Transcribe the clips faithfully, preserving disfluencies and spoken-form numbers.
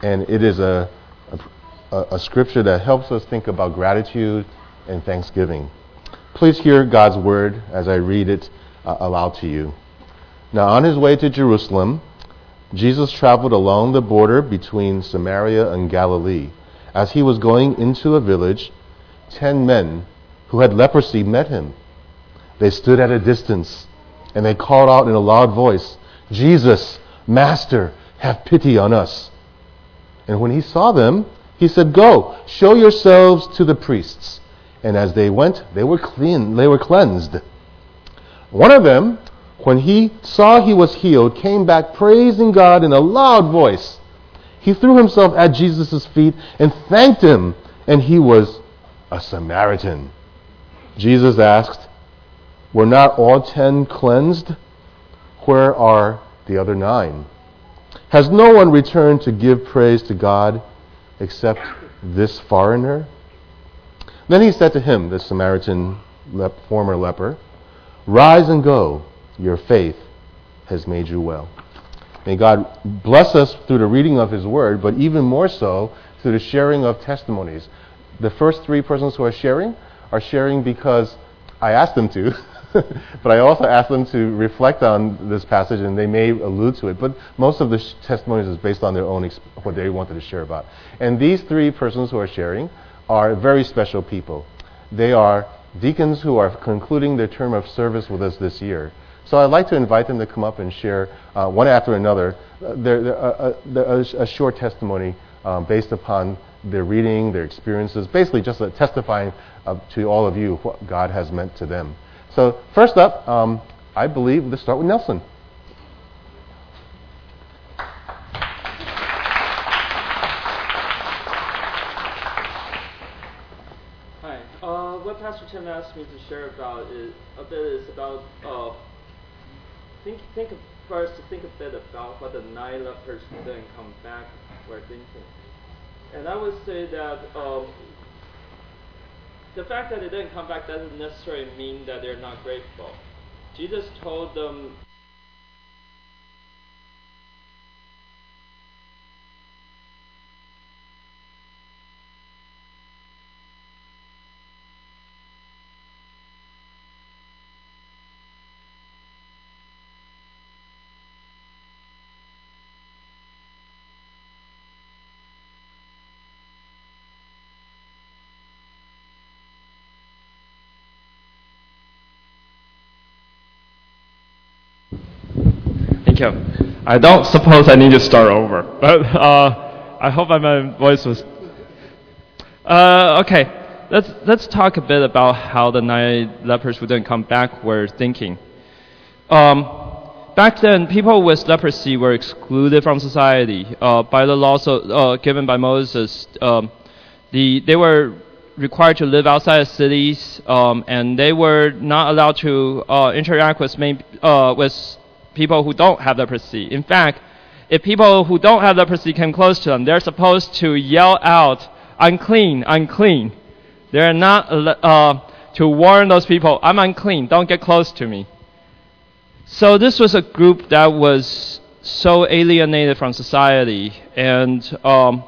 And it is a, a, a scripture that helps us think about gratitude and thanksgiving. Please hear God's word as I read it uh, aloud to you. Now, on his way to Jerusalem, Jesus traveled along the border between Samaria and Galilee. As he was going into a village, ten men who had leprosy met him. They stood at a distance, and they called out in a loud voice, "Jesus, Master, have pity on us." And when he saw them, he said, "Go, show yourselves to the priests." And as they went, they were clean, they were cleansed. One of them, when he saw he was healed, came back praising God in a loud voice. He threw himself at Jesus' feet and thanked him, and he was a Samaritan. Jesus asked, "Were not all ten cleansed? Where are the other nine? Has no one returned to give praise to God except this foreigner?" Then he said to him, the Samaritan lep- former leper, "Rise and go. Your faith has made you well." May God bless us through the reading of his word, but even more so through the sharing of testimonies. The first three persons who are sharing are sharing because I asked them to, but I also asked them to reflect on this passage, and they may allude to it. But most of the sh- testimonies is based on their own exp- what they wanted to share about. And these three persons who are sharing are very special people. They are deacons who are concluding their term of service with us this year. So I'd like to invite them to come up and share uh, one after another uh, their, their, uh, uh, a, a short testimony um, based upon their reading, their experiences, basically just uh, testifying uh, to all of you what God has meant to them. So first up, um, I believe, let's start with Nelson. Hi. Uh, what Pastor Tim asked me to share about is a bit is about uh, think think of, first to think a bit about what the nine lepers who didn't come back were thinking. And I would say that um, the fact that they didn't come back doesn't necessarily mean that they're not grateful. Jesus told them Thank you. I don't suppose I need to start over, but uh, I hope my voice was... Uh, okay, let's let's talk a bit about how the nine lepers who didn't come back were thinking. Um, back then, people with leprosy were excluded from society uh, by the laws uh, given by Moses. Um, the they were required to live outside of cities, um, and they were not allowed to uh, interact with main, uh, with people who don't have leprosy. In fact, if people who don't have leprosy came close to them, they're supposed to yell out, "Unclean, unclean." They're not uh, to warn those people, "I'm unclean, don't get close to me." So this was a group that was so alienated from society, and um,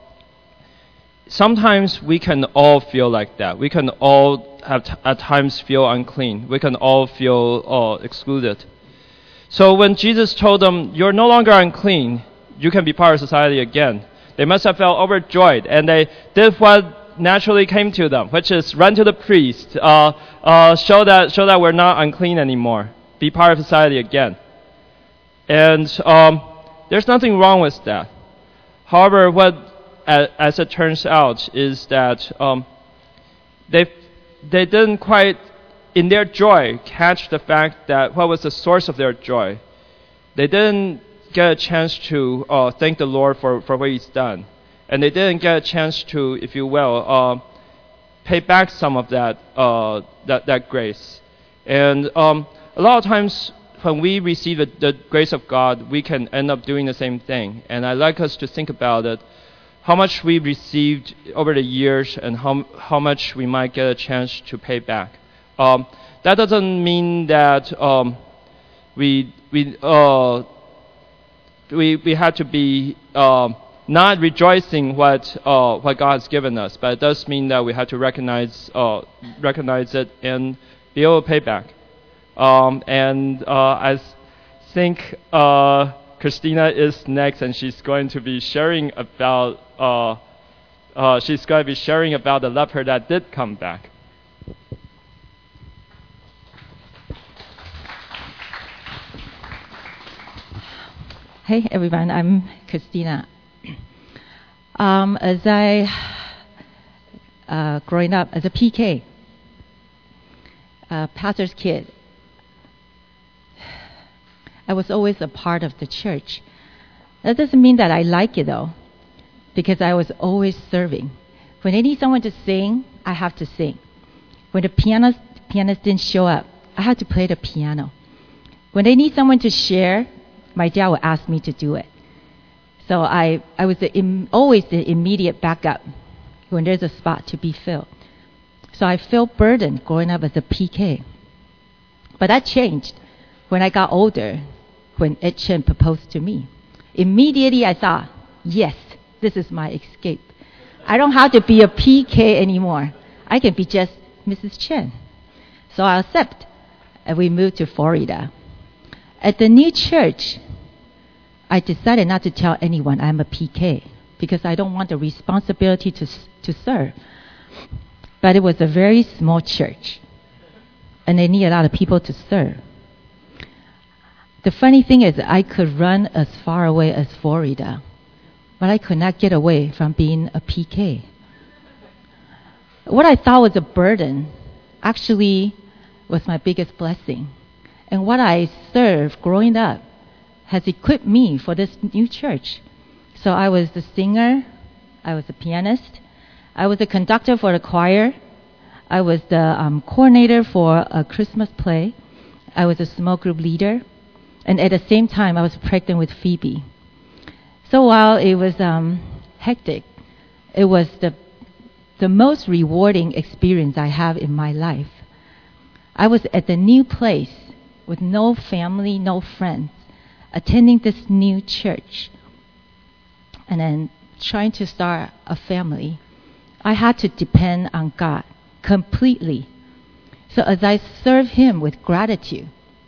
sometimes we can all feel like that. We can all have t- at times feel unclean. We can all feel uh, excluded. So when Jesus told them, "You're no longer unclean, you can be part of society again," they must have felt overjoyed, and they did what naturally came to them, which is run to the priest, uh, uh, show that show that we're not unclean anymore, be part of society again. And um, there's nothing wrong with that. However, what as, as it turns out is that um, they they didn't quite, in their joy, catch the fact that what was the source of their joy. They didn't get a chance to uh, thank the Lord for, for what He's done. And they didn't get a chance to, if you will, uh, pay back some of that uh, that, that grace. And um, a lot of times when we receive the, the grace of God, we can end up doing the same thing. And I'd like us to think about it, how much we received over the years and how, how much we might get a chance to pay back. Um, that doesn't mean that um, we we uh, we we had to be um, not rejoicing what uh, what God has given us, but it does mean that we have to recognize uh, recognize it and be able to pay back. Um, and uh, I think uh, Christina is next, and she's going to be sharing about uh, uh, she's going to be sharing about the leper that did come back. Hey everyone, I'm Christina. Um, as I uh, growing up as a P K, uh, pastor's kid, I was always a part of the church. That doesn't mean that I like it though, because I was always serving. When they need someone to sing, I have to sing. When the pianist pianist didn't show up, I had to play the piano. When they need someone to share, my dad would ask me to do it. So I, I was the im, always the immediate backup when there's a spot to be filled. So I felt burdened growing up as a P K. But that changed when I got older, when Ed Chen proposed to me. Immediately I thought, yes, this is my escape. I don't have to be a P K anymore. I can be just Missus Chen. So I accept, and we moved to Florida. At the new church, I decided not to tell anyone I'm a P K because I don't want the responsibility to to serve. But it was a very small church, and they need a lot of people to serve. The funny thing is I could run as far away as Florida, but I could not get away from being a P K. What I thought was a burden actually was my biggest blessing. And what I served growing up has equipped me for this new church. So I was the singer, I was the pianist, I was the conductor for the choir, I was the um, coordinator for a Christmas play, I was a small group leader, and at the same time I was pregnant with Phoebe. So while it was um, hectic, it was the, the most rewarding experience I have in my life. I was at the new place with no family, no friends, attending this new church, and then trying to start a family. I had to depend on God completely. So as I serve Him with gratitude,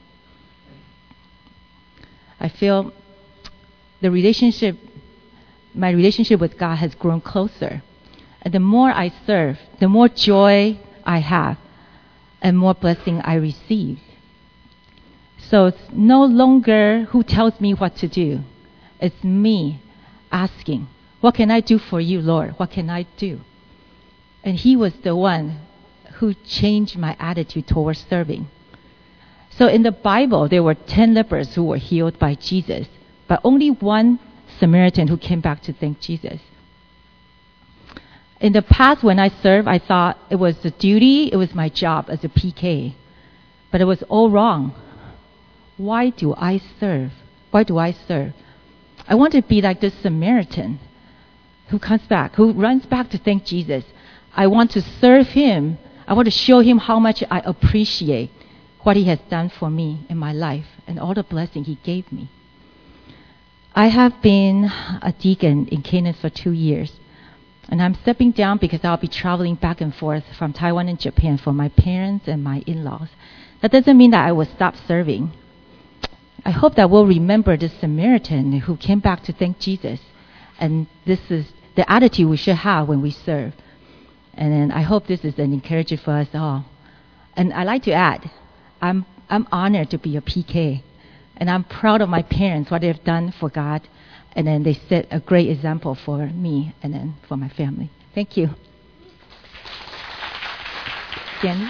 I feel the relationship, my relationship with God has grown closer. And the more I serve, the more joy I have, and more blessing I receive. So it's no longer who tells me what to do. It's me asking, what can I do for you, Lord? What can I do? And He was the one who changed my attitude towards serving. So in the Bible, there were ten lepers who were healed by Jesus, but only one Samaritan who came back to thank Jesus. In the past, when I served, I thought it was a duty, it was my job as a P K. But it was all wrong. Why do I serve? Why do I serve? I want to be like this Samaritan who comes back, who runs back to thank Jesus. I want to serve Him. I want to show Him how much I appreciate what He has done for me in my life and all the blessing He gave me. I have been a deacon in Canaan for two years. And I'm stepping down because I'll be traveling back and forth from Taiwan and Japan for my parents and my in-laws. That doesn't mean that I will stop serving. I hope that we'll remember this Samaritan who came back to thank Jesus. And this is the attitude we should have when we serve. And then I hope this is an encouragement for us all. And I'd like to add, I'm I'm honored to be a P K. And I'm proud of my parents, what they've done for God. And then they set a great example for me and then for my family. Thank you. Stanley?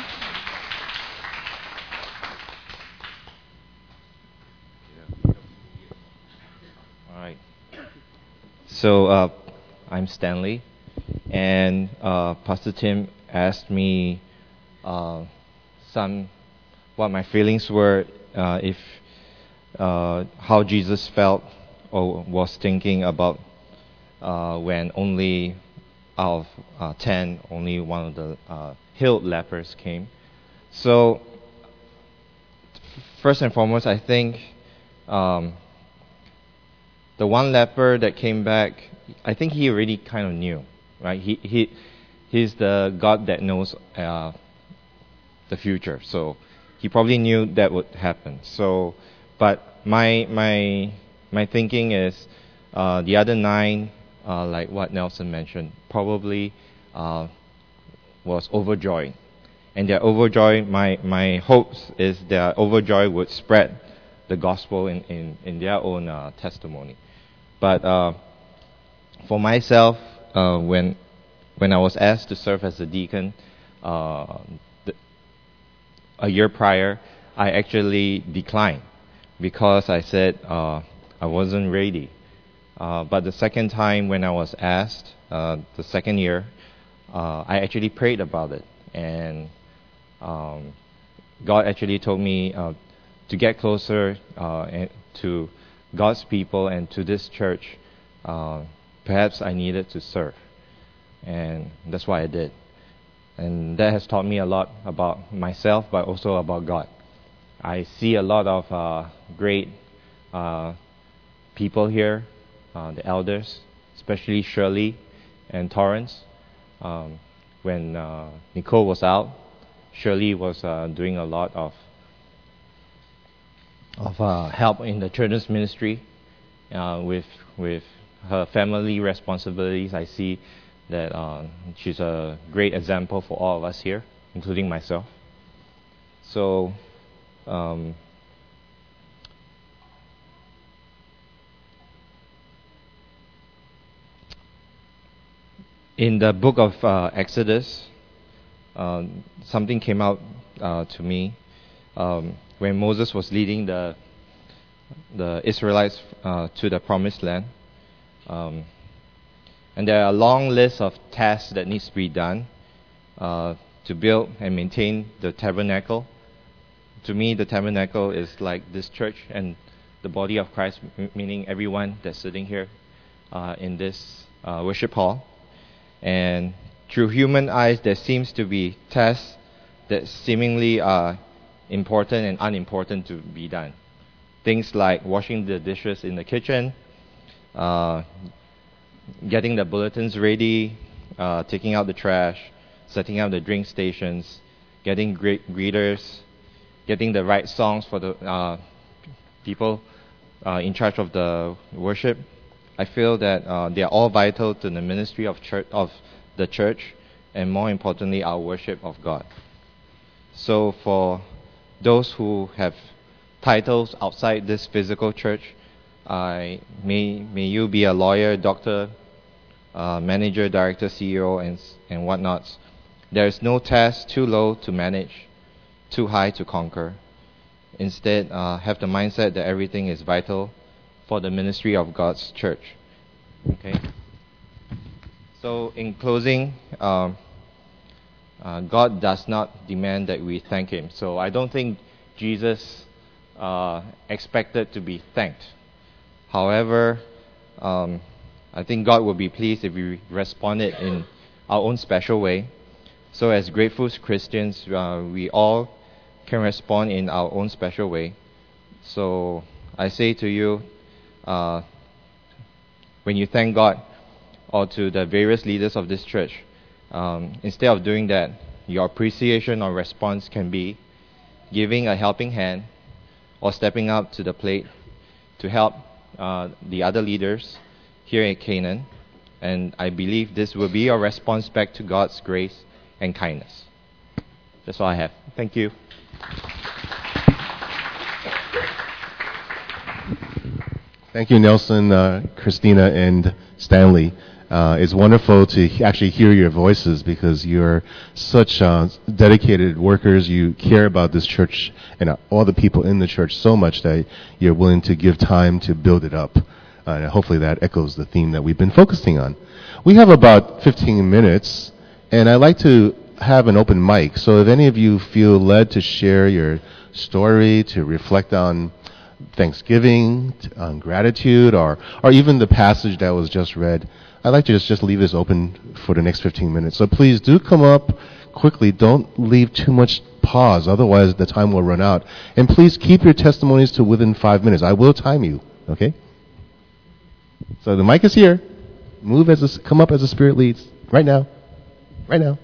All right. So uh, I'm Stanley, and uh, Pastor Tim asked me uh, some what my feelings were, uh, if uh, how Jesus felt or was thinking about uh, when only out of uh, ten, only one of the uh, healed lepers came. So first and foremost, I think um, the one leper that came back I think he already kind of knew, right? He he he's the God that knows uh, the future, so he probably knew that would happen. So, but my my my thinking is uh, the other nine, uh, like what Nelson mentioned, probably uh, was overjoyed, and they're overjoyed. My my hopes is that overjoyed would spread the gospel in in, in their own uh, testimony. But uh, for myself, uh, when when I was asked to serve as a deacon uh, the, a year prior, I actually declined because I said uh, I wasn't ready. Uh, but the second time when I was asked, uh, the second year, uh, I actually prayed about it, and um, God actually told me uh, to get closer uh, to God's people and to this church. Uh, perhaps I needed to serve, and that's why I did. And that has taught me a lot about myself, but also about God. I see a lot of uh, great uh, people here, uh, the elders, especially Shirley and Torrance. Um, when uh, Nicole was out, Shirley was uh, doing a lot of of uh, help in the children's ministry uh, with with her family responsibilities. I see that uh, she's a great example for all of us here, including myself. So um, in the book of uh, Exodus, uh, something came out uh, to me um, when Moses was leading the the Israelites uh, to the promised land. Um, and there are a long list of tasks that needs to be done uh, to build and maintain the tabernacle. To me, the tabernacle is like this church and the body of Christ, m- meaning everyone that's sitting here uh, in this uh, worship hall. And through human eyes, there seems to be tasks that seemingly are important and unimportant to be done. Things like washing the dishes in the kitchen, uh, getting the bulletins ready, uh, taking out the trash, setting up the drink stations, getting great greeters, getting the right songs for the uh, people uh, in charge of the worship. I feel that uh, they are all vital to the ministry of church of the church, and more importantly, our worship of God. So for those who have titles outside this physical church, I may may you be a lawyer, doctor, uh, manager, director, C E O, and and whatnots. There is no task too low to manage, too high to conquer. Instead, uh, have the mindset that everything is vital for the ministry of God's church. Okay. So in closing, um, uh, God does not demand that we thank Him. So I don't think Jesus uh, expected to be thanked. However, um, I think God will be pleased if we responded in our own special way. So as grateful Christians, uh, we all can respond in our own special way. So I say to you, uh, when you thank God, or to the various leaders of this church, um, instead of doing that, your appreciation or response can be giving a helping hand or stepping up to the plate to help uh, the other leaders here at Canaan. And I believe this will be your response back to God's grace and kindness. That's all I have. Thank you. Thank you, Nelson, uh, Christina, and Stanley. Uh, it's wonderful to actually hear your voices because you're such uh, dedicated workers. You care about this church and uh, all the people in the church so much that you're willing to give time to build it up. Uh, and hopefully that echoes the theme that we've been focusing on. We have about fifteen minutes, and I'd like to have an open mic. So if any of you feel led to share your story, to reflect on Thanksgiving, on gratitude, or or even the passage that was just read, I'd like to just, just leave this open for the next fifteen minutes. So please do come up quickly. Don't leave too much pause, otherwise the time will run out. And please keep your testimonies to within five minutes. I will time you, okay? So the mic is here. Move as a, come up as the Spirit leads. Right now. Right now.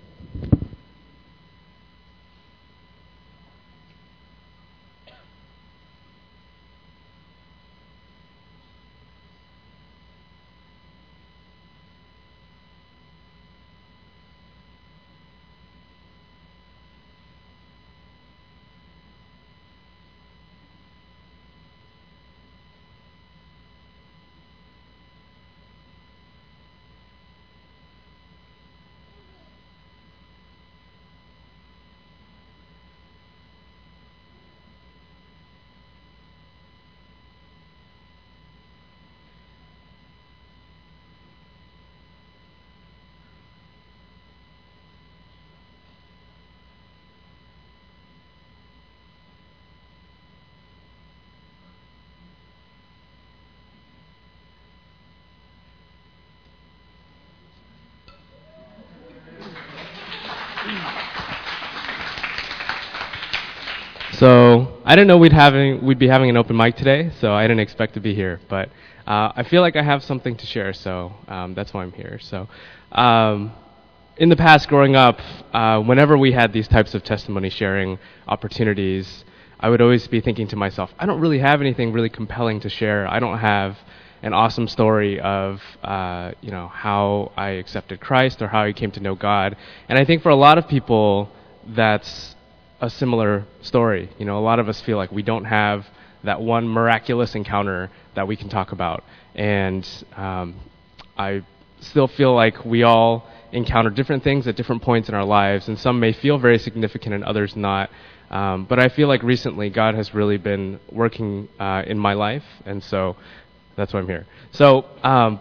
So I didn't know we'd having we'd be having an open mic today, so I didn't expect to be here. But uh, I feel like I have something to share, so um, that's why I'm here. So um, in the past, growing up, uh, whenever we had these types of testimony sharing opportunities, I would always be thinking to myself, I don't really have anything really compelling to share. I don't have an awesome story of uh, you know how I accepted Christ or how I came to know God. And I think for a lot of people, that's a similar story. You know, a lot of us feel like we don't have that one miraculous encounter that we can talk about. And um, I still feel like we all encounter different things at different points in our lives, and some may feel very significant and others not. Um, but I feel like recently God has really been working uh, in my life, and so that's why I'm here. So, um,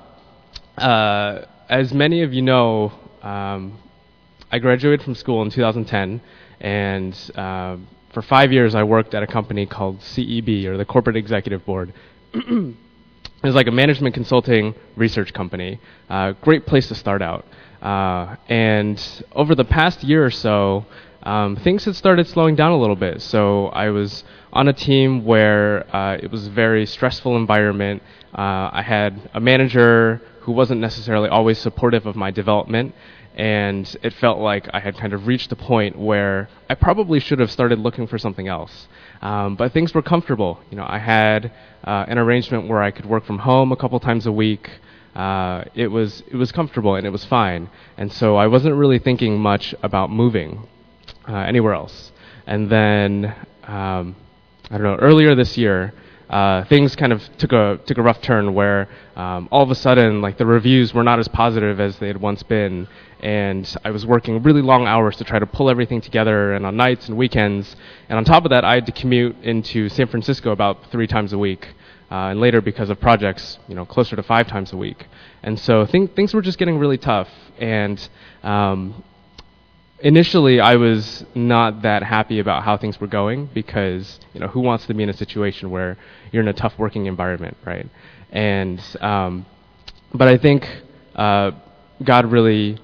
uh, as many of you know, um, I graduated from school in two thousand ten, and uh, for five years I worked at a company called C E B, or the Corporate Executive Board. It was like a management consulting research company. Uh, great place to start out. Uh, and over the past year or so, um, things had started slowing down a little bit. So I was on a team where uh, it was a very stressful environment. Uh, I had a manager who wasn't necessarily always supportive of my development, and it felt like I had kind of reached a point where I probably should have started looking for something else. Um, but things were comfortable. You know, I had uh, an arrangement where I could work from home a couple times a week. Uh, it was it was comfortable and it was fine. And so I wasn't really thinking much about moving uh, anywhere else. And then um, I don't know, earlier this year, Uh, things kind of took a took a rough turn where um, all of a sudden, like, the reviews were not as positive as they had once been, and I was working really long hours to try to pull everything together, and on nights and weekends, and on top of that, I had to commute into San Francisco about three times a week, uh, and later, because of projects, you know, closer to five times a week, and so th- things were just getting really tough, and um, initially, I was not that happy about how things were going because, you know, who wants to be in a situation where you're in a tough working environment, right? And, um, but I think uh, God really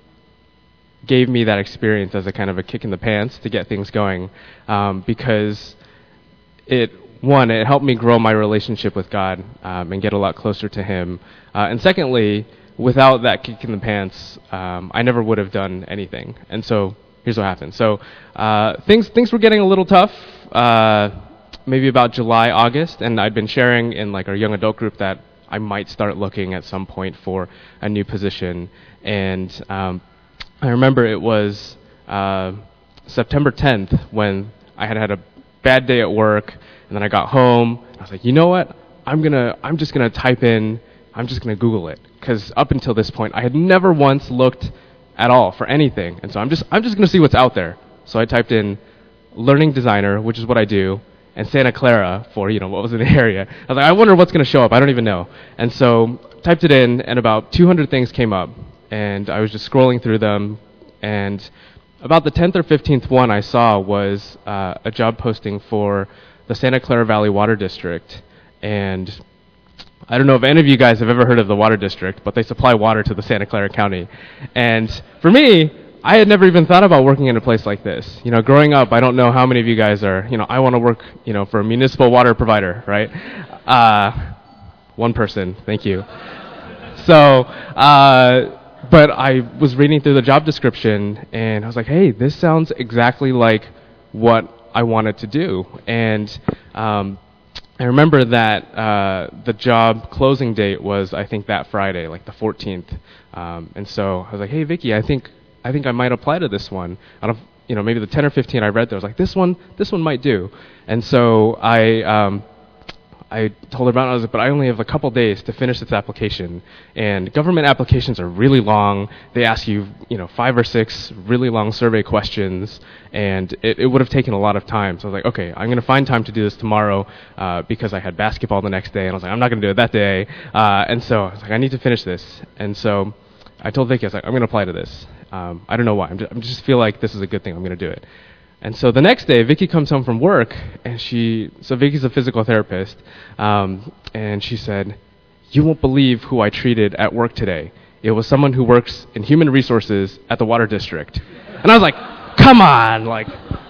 gave me that experience as a kind of a kick in the pants to get things going, um, because it, one, it helped me grow my relationship with God um, and get a lot closer to Him. Uh, and secondly, without that kick in the pants, um, I never would have done anything. And so here's what happened. So uh, things things were getting a little tough, uh, maybe about July, August, and I'd been sharing in like our young adult group that I might start looking at some point for a new position. And um, I remember it was uh, September tenth when I had had a bad day at work, and then I got home. I was like, you know what? I'm gonna I'm just gonna type in. I'm just going to Google it, because up until this point, I had never once looked at all for anything, and so I'm just I'm just going to see what's out there. So I typed in learning designer, which is what I do, and Santa Clara for, you know, what was in the area. I was like, I wonder what's going to show up. I don't even know. And so typed it in, and about two hundred things came up, and I was just scrolling through them, and about the tenth or fifteenth one I saw was uh, a job posting for the Santa Clara Valley Water District, and I don't know if any of you guys have ever heard of the Water District, but they supply water to the Santa Clara County. And for me, I had never even thought about working in a place like this. You know, growing up, I don't know how many of you guys are, you know, I want to work, you know, for a municipal water provider, right? Uh, one person, thank you. so, uh, but I was reading through the job description, and I was like, hey, this sounds exactly like what I wanted to do. And um, I remember that uh, the job closing date was, I think, that Friday, like the fourteenth. Um, and so I was like, hey, Vicky, I think I think I might apply to this one. Out of, you know, maybe the ten or fifteen I read there, I was like, this one, this one might do. And so I um, I told her about it. I was like, but I only have a couple days to finish this application. And government applications are really long. They ask you, you know, five or six really long survey questions, and it, it would have taken a lot of time. So I was like, okay, I'm going to find time to do this tomorrow uh, because I had basketball the next day, and I was like, I'm not going to do it that day. Uh, and so I was like, I need to finish this. And so I told Vicky, I was like, I'm going to apply to this. Um, I don't know why. I'm just, I just feel like this is a good thing. I'm going to do it. And so the next day, Vicky comes home from work, and she, so Vicky's a physical therapist, um, and she said, you won't believe who I treated at work today. It was someone who works in human resources at the water district. And I was like, come on, like,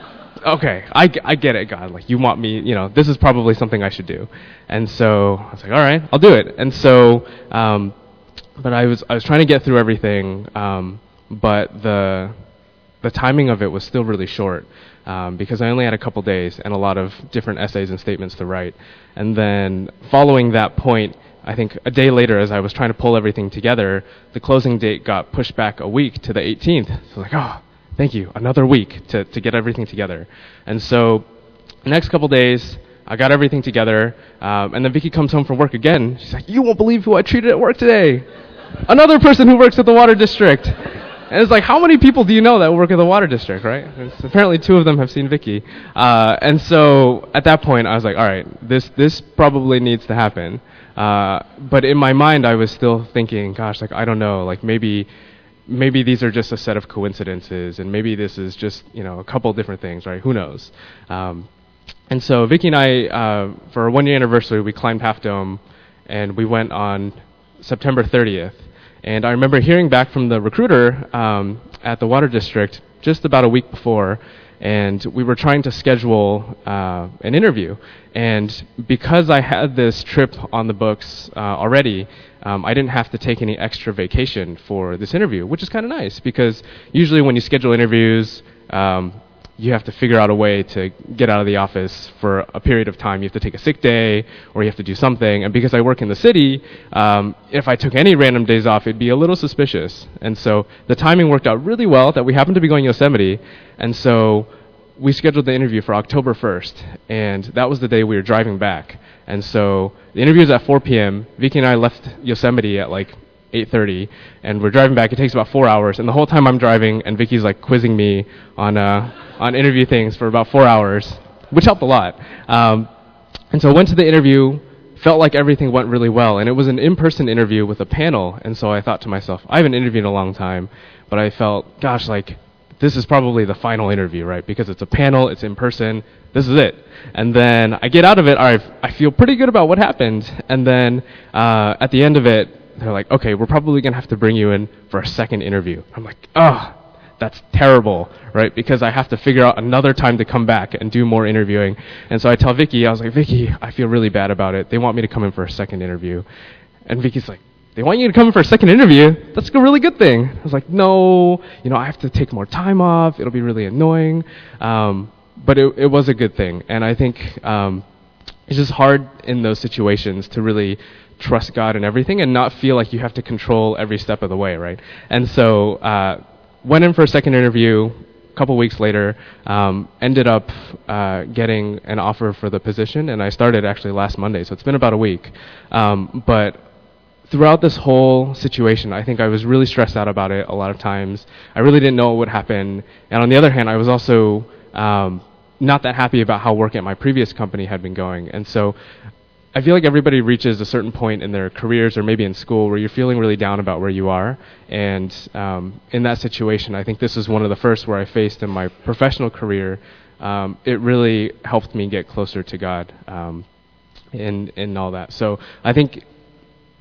okay, I, I get it, God, like, you want me, you know, this is probably something I should do. And so I was like, all right, I'll do it. And so, um, but I was, I was trying to get through everything, um, but the... the timing of it was still really short um, because I only had a couple days and a lot of different essays and statements to write. And then following that point, I think a day later, as I was trying to pull everything together, the closing date got pushed back a week to the eighteenth. So I was like, oh, thank you, another week to, to get everything together. And so the next couple days, I got everything together, um, and then Vicky comes home from work again. She's like, you won't believe who I treated at work today. Another person who works at the water district. And it's like, how many people do you know that work at the water district, right? It's apparently two of them have seen Vicky. Uh, and so at that point, I was like, all right, this this probably needs to happen. Uh, but in my mind, I was still thinking, gosh, like, I don't know, like maybe maybe these are just a set of coincidences, and maybe this is just, you know, a couple different things, right? Who knows? Um, and so Vicky and I, uh, for our one-year anniversary, we climbed Half Dome, and we went on September thirtieth. And I remember hearing back from the recruiter um, at the water district just about a week before, and we were trying to schedule uh, an interview. And because I had this trip on the books uh, already, um, I didn't have to take any extra vacation for this interview, which is kind of nice, because usually when you schedule interviews, um, you have to figure out a way to get out of the office for a period of time. You have to take a sick day, or you have to do something. And because I work in the city, um, if I took any random days off, it'd be a little suspicious. And so the timing worked out really well that we happened to be going to Yosemite. And so we scheduled the interview for October first, and that was the day we were driving back. And so the interview was at four p.m. Vicky and I left Yosemite at like eight thirty, and we're driving back. It takes about four hours, and the whole time I'm driving, and Vicky's like quizzing me on uh, on interview things for about four hours, which helped a lot. Um, and so I went to the interview, felt like everything went really well, and it was an in-person interview with a panel. And so I thought to myself, I haven't interviewed in a long time, but I felt, gosh, like this is probably the final interview, right? Because it's a panel, it's in person, this is it. And then I get out of it, I I feel pretty good about what happened, and then uh, at the end of it, they're like, okay, we're probably going to have to bring you in for a second interview. I'm like, oh, that's terrible, right? Because I have to figure out another time to come back and do more interviewing. And so I tell Vicky, I was like, Vicky, I feel really bad about it. They want me to come in for a second interview. And Vicky's like, they want you to come in for a second interview? That's a really good thing. I was like, no, you know, I have to take more time off. It'll be really annoying. Um, but it, it was a good thing. And I think um, it's just hard in those situations to really trust God in everything and not feel like you have to control every step of the way, right? And so uh, went in for a second interview a couple weeks later, um, ended up uh, getting an offer for the position, and I started actually last Monday, so it's been about a week. Um, but throughout this whole situation, I think I was really stressed out about it a lot of times. I really didn't know what would happen. And on the other hand, I was also um, not that happy about how work at my previous company had been going. And so I feel like everybody reaches a certain point in their careers or maybe in school where you're feeling really down about where you are. And um, in that situation, I think this is one of the first where I faced in my professional career. Um, it really helped me get closer to God um, in, in all that. So I think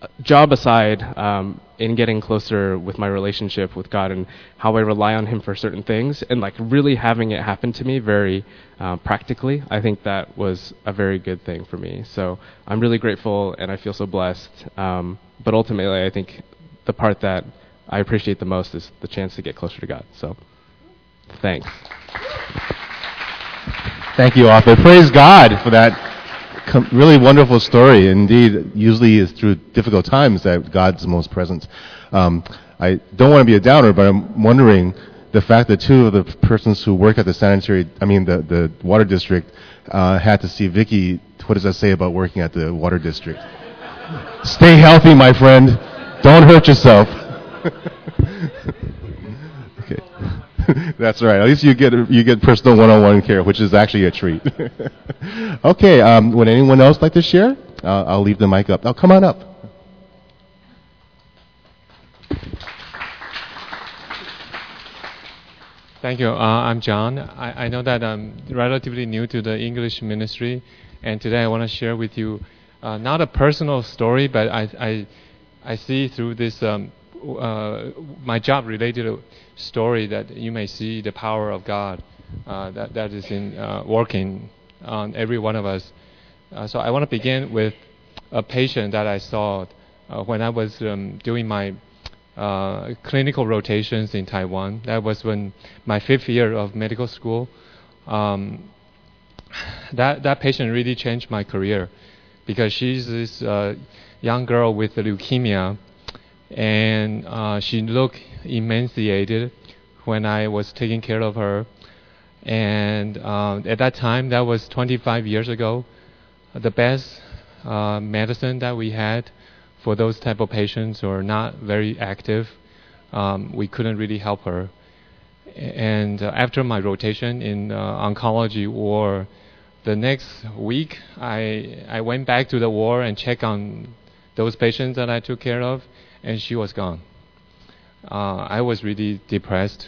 job aside, um, in getting closer with my relationship with God and how I rely on Him for certain things, and like really having it happen to me very uh, practically, I think that was a very good thing for me. So I'm really grateful, and I feel so blessed. Um, but ultimately, I think the part that I appreciate the most is the chance to get closer to God. So thanks. Thank you, Arthur. Praise God for that com- really wonderful story. Indeed, usually it's through difficult times that God's most present. Um, I don't want to be a downer, but I'm wondering the fact that two of the persons who work at the sanitary, I mean the, the water district, uh, had to see Vicky. What does that say about working at the water district? Stay healthy, my friend. Don't hurt yourself. Okay. That's right. At least you get you get personal one-on-one care, which is actually a treat. Okay. Um, would anyone else like to share? Uh, I'll leave the mic up. Oh, come on up. Thank you. Uh, I'm John. I, I know that I'm relatively new to the English ministry, and today I want to share with you uh, not a personal story, but I I, I see through this um, uh, my job-related story that you may see the power of God uh, that that is in uh, working on every one of us. Uh, so I want to begin with a patient that I saw uh, when I was um, doing my uh, clinical rotations in Taiwan. That was when my fifth year of medical school. Um, that that patient really changed my career because she's this uh, young girl with leukemia, and uh, she looked emaciated when I was taking care of her. And uh, at that time, that was twenty-five years ago, the best uh, medicine that we had for those type of patients who are not very active, um, we couldn't really help her. And uh, after my rotation in uh, oncology ward, the next week, I I went back to the ward and checked on those patients that I took care of, and she was gone. Uh, I was really depressed,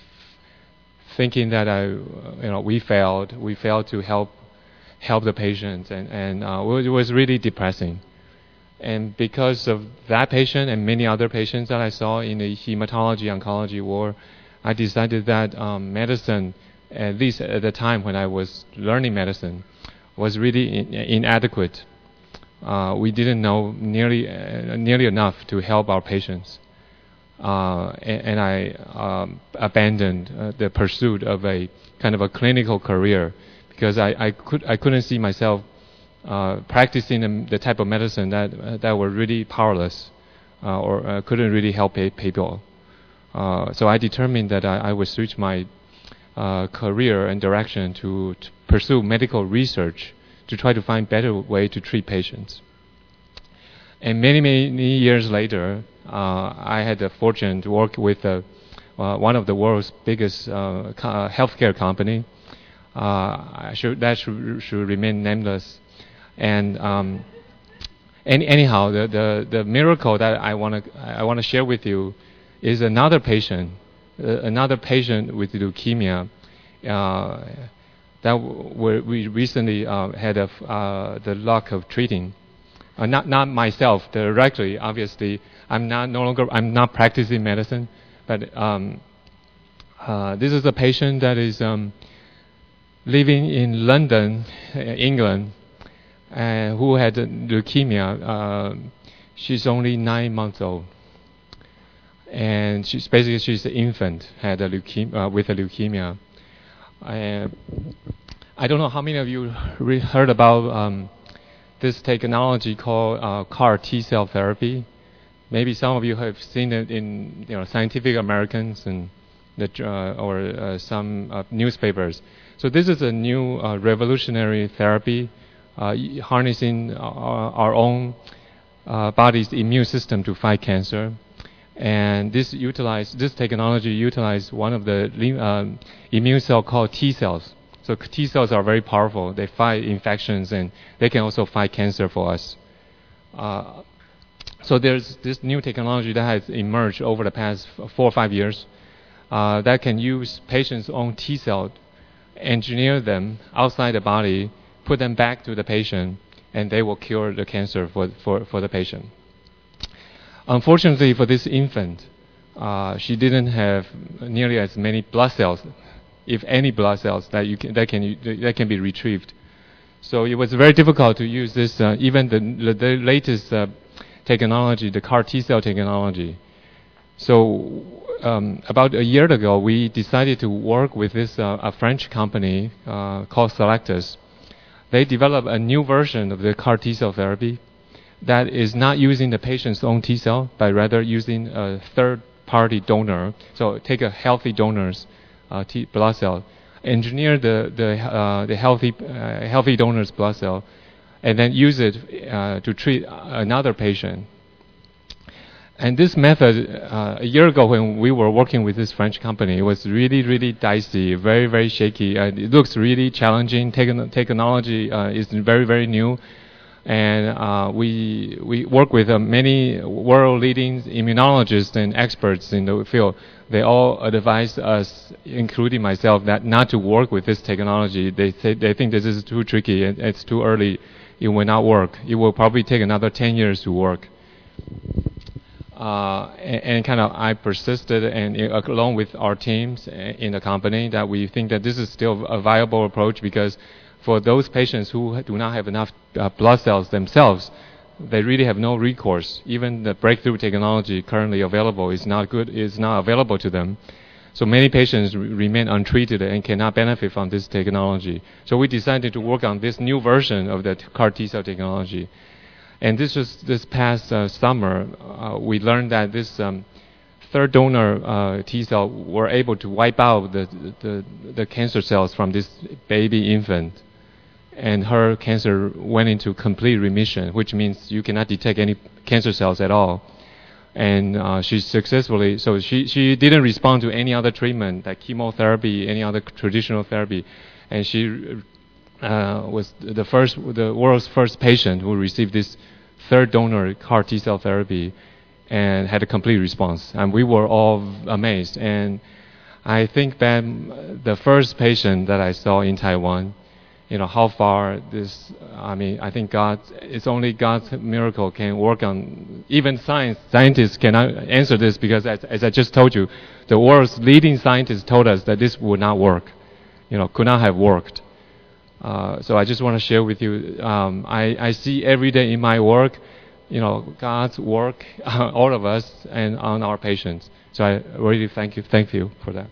thinking that I, you know, we failed. We failed to help help the patients, and and uh, it was really depressing. And because of that patient and many other patients that I saw in the hematology oncology ward, I decided that um, medicine, at least at the time when I was learning medicine, was really in, inadequate. Uh, we didn't know nearly uh, nearly enough to help our patients. Uh, and, and I um, abandoned uh, the pursuit of a kind of a clinical career because I, I could I couldn't see myself uh, practicing the, the type of medicine that uh, that were really powerless uh, or uh, couldn't really help a, people. Uh, so I determined that I, I would switch my uh, career and direction to, to pursue medical research to try to find better way to treat patients. And many many years later, Uh, I had the fortune to work with uh, uh, one of the world's biggest uh, co- healthcare company. Uh, I should, that should, should remain nameless. And um, any, anyhow, the, the, the miracle that I want to I want to share with you is another patient, uh, another patient with leukemia uh, that w- we recently uh, had a, uh, the luck of treating. Uh, not not myself directly, obviously. I'm not no longer I'm not practicing medicine, but um, uh, this is a patient that is um, living in London, uh, England, uh, who had leukemia. Uh, she's only nine months old, and she's basically she's an infant had a leukemia uh, with a leukemia. I, I don't know how many of you re- heard about um, this technology called uh, C A R T cell therapy. Maybe some of you have seen it in you know Scientific Americans and the, uh, or uh, some uh, newspapers. So this is a new uh, revolutionary therapy, uh, harnessing our, our own uh, body's immune system to fight cancer. And this utilize this technology utilize one of the um, immune cell called T cells. So T cells are very powerful. They fight infections and they can also fight cancer for us. Uh, So there's this new technology that has emerged over the past four or five years uh, that can use patients' own T cells, engineer them outside the body, put them back to the patient, and they will cure the cancer for, for, for the patient. unfortunately for this infant, uh, she didn't have nearly as many blood cells, if any blood cells that you can, that can that can be retrieved. So it was very difficult to use this, uh, even the, the, the latest uh, technology, the C A R T-cell technology. So um, about a year ago, we decided to work with this uh, a French company uh, called Selectus. They developed a new version of the C A R T-cell therapy that is not using the patient's own T-cell, but rather using a third-party donor. So take a healthy donor's uh, T blood cell, engineer the the uh, the healthy uh, healthy donor's blood cell, and then use it uh, to treat another patient. And this method, uh, a year ago when we were working with this French company, it was really, really dicey, very, very shaky. Uh, it looks really challenging. Techn technology uh, is very, very new. And uh, we we work with uh, many world-leading immunologists and experts in the field. They all advise us, including myself, that not to work with this technology. They say they think this is too tricky and it's too early. It will not work. It will probably take another ten years to work. Uh, and, and kind of I persisted, and uh, along with our teams in the company, that we think that this is still a viable approach, because for those patients who do not have enough uh, blood cells themselves, they really have no recourse. Even the breakthrough technology currently available is not good, is not available to them. So many patients r remain untreated and cannot benefit from this technology. So we decided to work on this new version of the C A R T-cell technology. And this was this past uh, summer, uh, we learned that this um, third donor uh, T-cell were able to wipe out the, the, the cancer cells from this baby infant. And her cancer went into complete remission, which means you cannot detect any cancer cells at all. And uh, she successfully, so she, she didn't respond to any other treatment, like chemotherapy, any other traditional therapy. And she uh, was the first, the world's first patient who received this third donor C A R T-cell therapy and had a complete response. And we were all amazed. And I think that the first patient that I saw in Taiwan, you know, how far this, I mean, I think God, it's only God's miracle can work on, even science, scientists cannot answer this, because as, as I just told you, the world's leading scientists told us that this would not work, you know, could not have worked. Uh, so I just want to share with you, um, I, I see every day in my work, you know, God's work, uh, all of us, and on our patients. So I really thank you, thank you for that.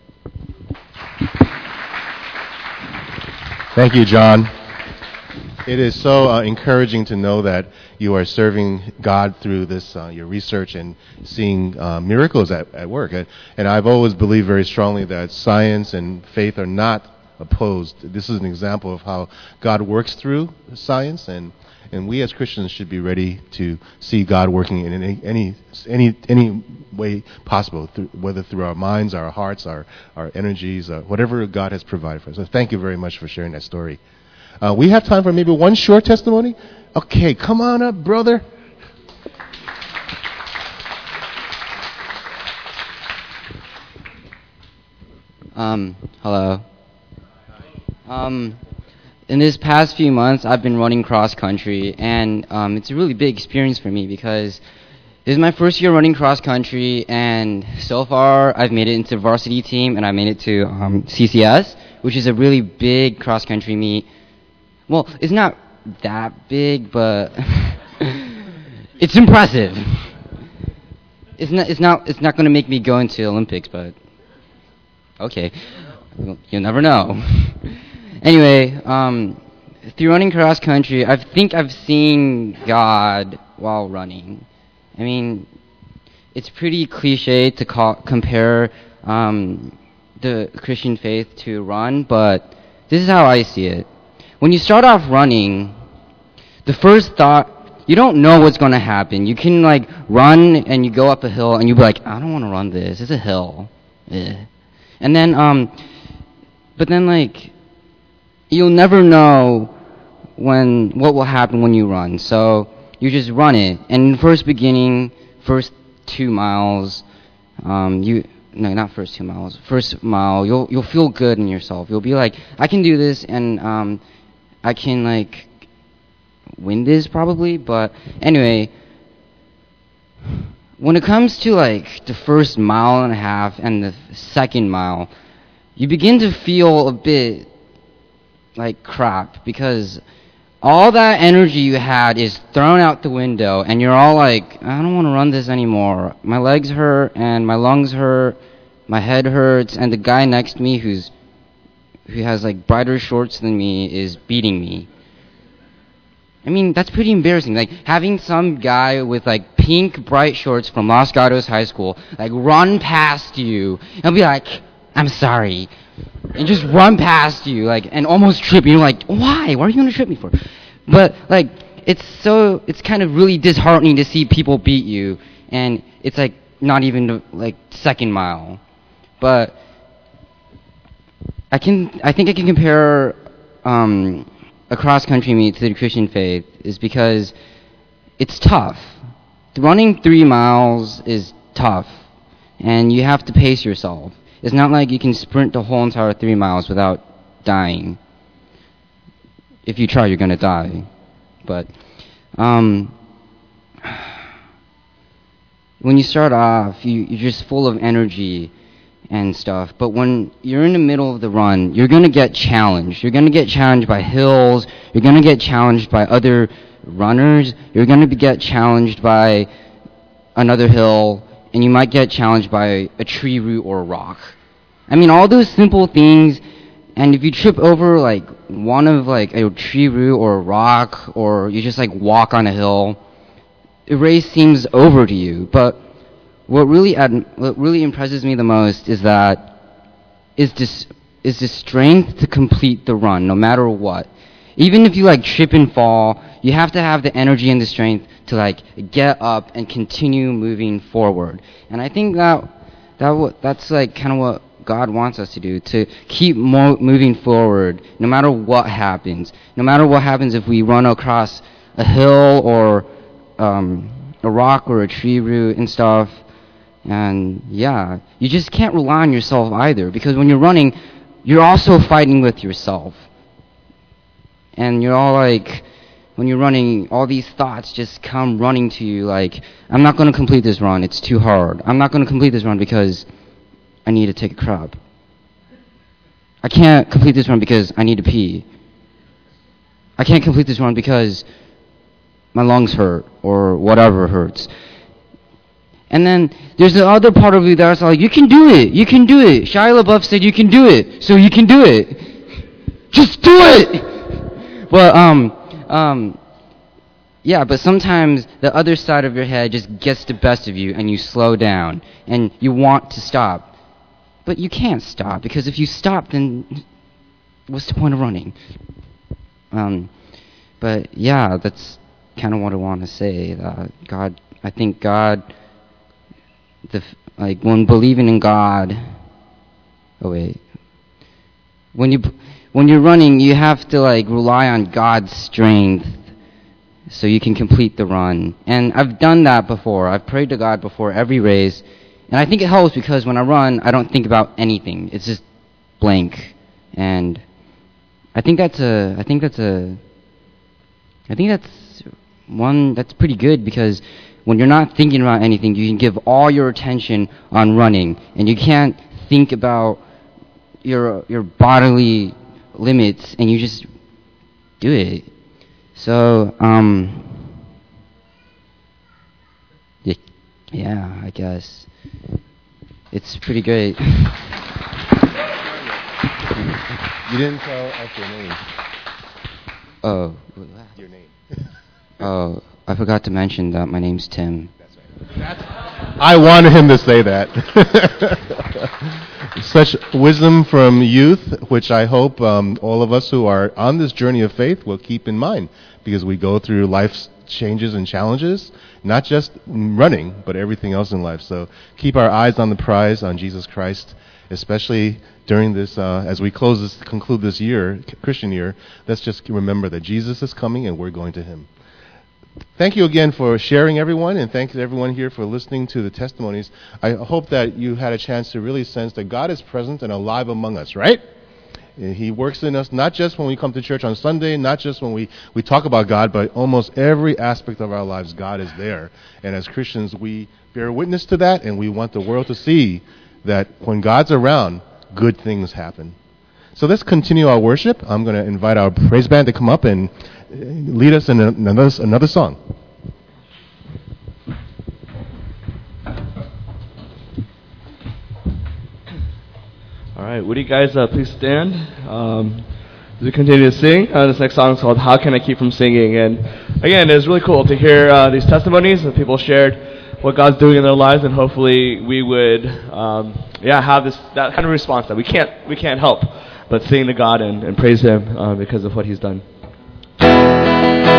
Thank you, John. It is so uh, encouraging to know that you are serving God through this, uh, your research, and seeing uh, miracles at, at work. And, and I've always believed very strongly that science and faith are not opposed. This is an example of how God works through science, and, and we as Christians should be ready to see God working in any any any, any way possible, through, whether through our minds, our hearts, our, our energies, uh, whatever God has provided for us. So thank you very much for sharing that story. Uh, we have time for maybe one short testimony. Okay, come on up, brother. Um, hello. Um, in this past few months, I've been running cross country, and um, it's a really big experience for me, because this is my first year running cross country, and so far I've made it into the varsity team, and I made it to um, C C S, which is a really big cross country meet. Well, it's not that big, but it's impressive. It's not. It's not. It's not going to make me go into the Olympics, but okay, you'll never know. Anyway, um, through running cross country, I think I've seen God while running. I mean, it's pretty cliche to call, compare um, the Christian faith to run, but this is how I see it. When you start off running, the first thought, you don't know what's going to happen. You can, like, run and you go up a hill and you'll be like, I don't want to run this. It's a hill. Eh. And then, um, but then, like, you'll never know when what will happen when you run. So you just run it. And in the first beginning, first two miles, um, you no, not first two miles. First mile, you'll you'll feel good in yourself. You'll be like, I can do this, and um, I can like win this probably. But anyway, when it comes to like the first mile and a half and the second mile, you begin to feel a bit like crap because all that energy you had is thrown out the window and you're all like, I don't want to run this anymore. My legs hurt and my lungs hurt, my head hurts, and the guy next to me who's who has like brighter shorts than me is beating me. I mean, that's pretty embarrassing. Like having some guy with like pink bright shorts from Los Gatos High School like run past you and be like, I'm sorry, and just run past you like and almost trip you. You're like, why? What are you gonna trip me for? But like, it's so it's kind of really disheartening to see people beat you, and it's like not even the, like second mile. But I can I think I can compare um, a cross-country meet to the Christian faith is because it's tough. Running three miles is tough, and you have to pace yourself. It's not like you can sprint the whole entire three miles without dying. If you try, you're going to die. But um, when you start off, you, you're just full of energy and stuff. But when you're in the middle of the run, you're going to get challenged. You're going to get challenged by hills. You're going to get challenged by other runners. You're going to get challenged by another hill. And you might get challenged by a tree root or a rock. I mean, all those simple things, and if you trip over, like, one of, like, a tree root or a rock, or you just, like, walk on a hill, the race seems over to you. But what really ad- what really impresses me the most is that is this is the strength to complete the run, no matter what. Even if you, like, trip and fall, you have to have the energy and the strength to like get up and continue moving forward. And I think that that w- that's like kind of what God wants us to do, to keep mo- moving forward no matter what happens. No matter what happens if we run across a hill or um, a rock or a tree root and stuff. And yeah, you just can't rely on yourself either, because when you're running, you're also fighting with yourself. And you're all like, when you're running, all these thoughts just come running to you like, I'm not going to complete this run, it's too hard. I'm not going to complete this run because I need to take a crap. I can't complete this run because I need to pee. I can't complete this run because my lungs hurt or whatever hurts. And then there's the other part of you that's like, you can do it, you can do it. Shia LaBeouf said you can do it, so you can do it. Just do it! Well, um... Um, yeah, but sometimes the other side of your head just gets the best of you and you slow down and you want to stop. But you can't stop, because if you stop, then what's the point of running? Um, but yeah, that's kind of what I want to say. Uh, God, I think God, the like when believing in God, oh wait, when you... When you're running, you have to like rely on God's strength so you can complete the run. And I've done that before. I've prayed to God before every race. And I think it helps because when I run, I don't think about anything. It's just blank. And I think that's a I think that's a I think that's one that's pretty good, because when you're not thinking about anything, you can give all your attention on running, and you can't think about your your bodily limits, and you just do it. So, um, yeah, yeah, I guess it's pretty great. You didn't tell us your name. Oh, Your name. oh, I forgot to mention that my name's Tim. That's right. That's, I wanted him to say that. Such wisdom from youth, which I hope um, all of us who are on this journey of faith will keep in mind, because we go through life's changes and challenges, not just running, but everything else in life. So keep our eyes on the prize, on Jesus Christ, especially during this, uh, as we close this, conclude this year, Christian year. Let's just remember that Jesus is coming and we're going to Him. Thank you again for sharing, everyone, and thank you to everyone here for listening to the testimonies. I hope that you had a chance to really sense that God is present and alive among us, right? He works in us not just when we come to church on Sunday, not just when we, we talk about God, but almost every aspect of our lives, God is there. And as Christians, we bear witness to that, and we want the world to see that when God's around, good things happen. So let's continue our worship. I'm going to invite our praise band to come up and lead us in another, another song. All right, would you guys uh, please stand um, as we continue to sing? Uh, this next song is called How Can I Keep From Singing? And again, it's really cool to hear uh, these testimonies that people shared what God's doing in their lives, and hopefully we would um, yeah, have this that kind of response that we can't, we can't help but sing to God and, and praise Him uh, because of what He's done.